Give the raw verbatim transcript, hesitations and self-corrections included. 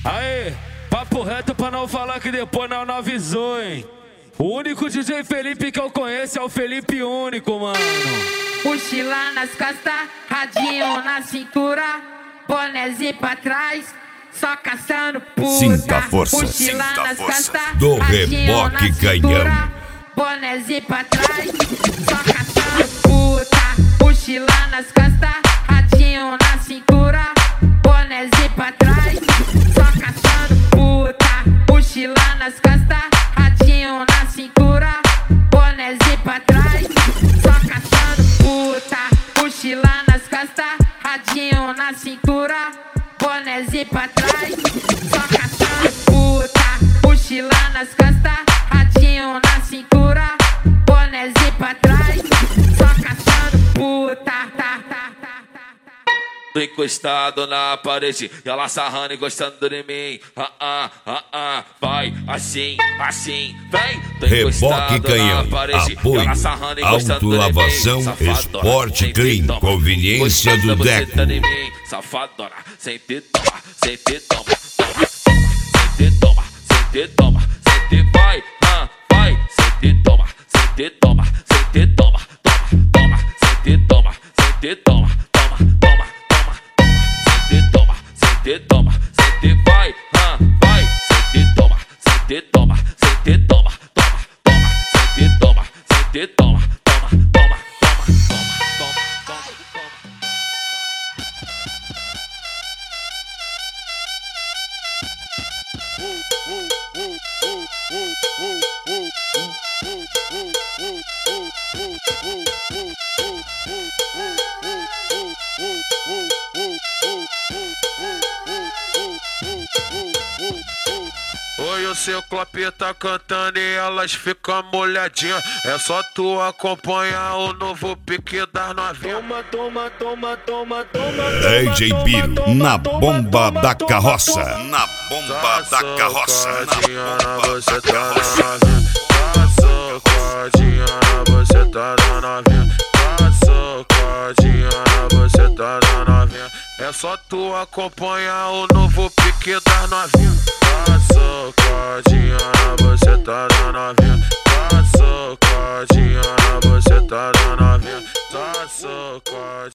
Aê, papo reto pra não falar que depois não, não avisou, hein? O único D J Felipe que eu conheço é o Felipe Único, mano. Mochila nas costas, radinho na cintura, bonézinho pra trás, só caçando puta. Sinta a força, Mochila sinta a nas força costas, do radinho na Reboque cintura, Canhão. bonézinho pra trás, só caçando puta. Mochila nas costas, radinho na cintura, bonézinho pra trás, só caçando puta. Mochila nas costas, radinho na cintura, bonézinho pra trás, só caçando puta. Mochila nas costas, radinho na cintura, bonézinho pra trás, só caçando puta. Mochila nas costas, radinho na cintura, bonézinho pra trás, só caçando puta. Tá, tá, tá. Tô encostado na parede, ela sarrando e gostando de mim. Ah, ah, ah, ah, vai assim, assim, vem. Tô Reboque Canhão, na parede, apoio, ela sarrando e gostando de mim. autolavação, Safadona, esporte sempre clean, toma, conveniência gostando do você Deco. tá de mim. Safadona, sempre toma, sempre toma, toma, toma, sempre toma, sempre toma, sempre vai, ah, vai, sempre toma, sempre toma, sempre toma, toma, toma, sempre toma, sempre toma, toma, toma. Sente toma, sente toma, sente vai, ah, vai. Sente toma, sente toma, sente toma, toma, toma. Sente toma, sente toma, toma, toma, toma, toma, toma, toma. Oi, o seu Clope tá cantando e elas ficam molhadinhas. É só tu acompanhar o novo pique das novinhas. Toma, toma, toma, toma, toma. D J Biro, na bomba da carroça. Na bomba da carroça. Na você tá na novinha. Tá socadinha na você tá na novinha. Tá socadinha na você tá na novinha. É só tu acompanhar o novo pique das novinhas. Tá socadinha na você tá na novinha. Tá socadinha na você tá na novinha. Tá socadinha.